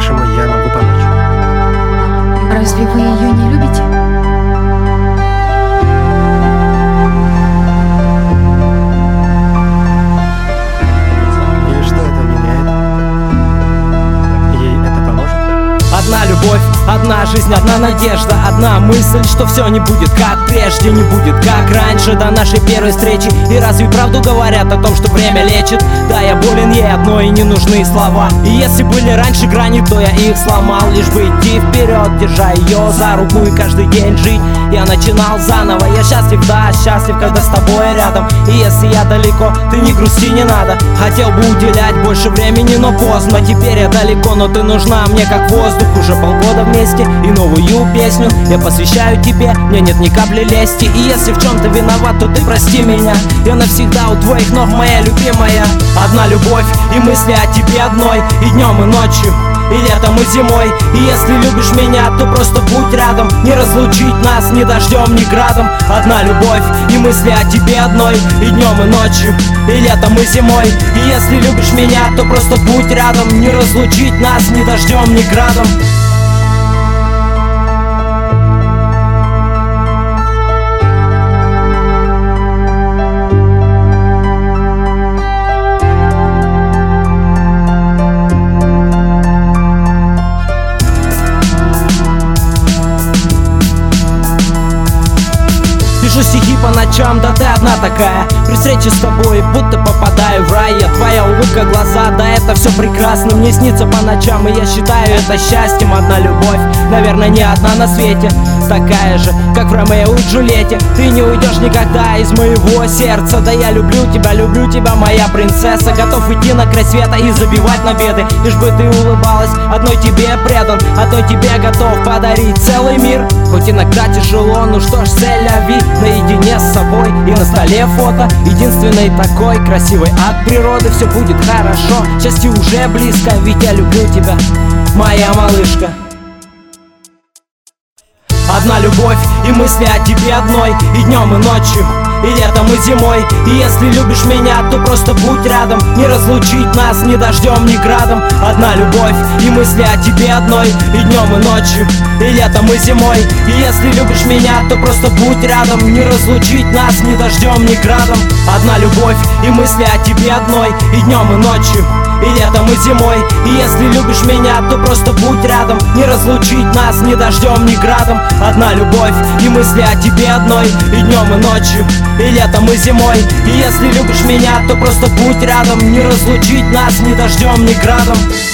по-вашему, я могу помочь? Разве вы ее не любите? И что это меняет? Ей это поможет? Одна любовь, одна жизнь, одна надежда, одна мысль, что все не будет как прежде, не будет как раньше до нашей первой встречи. И разве правду говорят о том, что время лечит? Да, я болен ей одной, и не нужны слова. И если были раньше грани, то я их сломал. Лишь бы идти вперед, держа ее за руку и каждый день жить. Я начинал заново, я счастлив, да, счастлив, когда с тобой рядом. И если я далеко, ты не грусти, не надо. Хотел бы уделять больше времени, но поздно. Теперь я далеко, но ты нужна мне как воздух. Уже полгода вместе, и новую песню я посвящаю тебе. Мне нет ни капли лести, и если в чем-то виноват, то ты прости меня. Я навсегда у твоих ног, моя любимая. Одна любовь и мысли о тебе одной, и днем, и ночью, и летом, и зимой. И если любишь меня, то просто будь рядом. Не разлучить нас ни дождем, ни градом. Одна любовь и мысли о тебе одной, и днем, и ночью, и летом, и зимой. И если любишь меня, то просто будь рядом. Не разлучить нас ни дождем, ни градом. Пишу стихи по ночам, да ты одна такая. При встрече с тобой будто попадаю в рай. Я твоя улыбка, глаза, да это все прекрасно. Мне снится по ночам, и я считаю это счастьем. Одна любовь, наверное, не одна на свете. Такая же, как в Ромео и Джульетте. Ты не уйдешь никогда из моего сердца. Да я люблю тебя, моя принцесса. Готов идти на край света и забивать на беды. Лишь бы ты улыбалась, одной тебе предан. Одной тебе готов подарить целый мир. Хоть иногда тяжело, ну что ж, c'est-la-vie. Наедине с собой и на столе фото. Единственной такой красивой от природы. Все будет хорошо, счастье уже близко. Ведь я люблю тебя, моя малышка. Одна любовь и мысли о тебе одной, и днем, и ночью, и летом, и зимой. И если любишь меня, то просто будь рядом. Не разлучить нас ни дождем, ни градом. Одна любовь и мысли о тебе одной, и днем, и ночью, и летом, и зимой. И если любишь меня, то просто будь рядом. Не разлучить нас ни дождем, ни градом. Одна любовь и мысли о тебе одной, и днем, и ночью, и летом, и зимой. И если любишь меня, то просто будь рядом. Не разлучить нас ни дождем, ни градом. Одна любовь и мысли о тебе одной, и днем, и ночью, и летом, и зимой. И если любишь меня, то просто будь рядом. Не разлучить нас ни дождем, ни градом.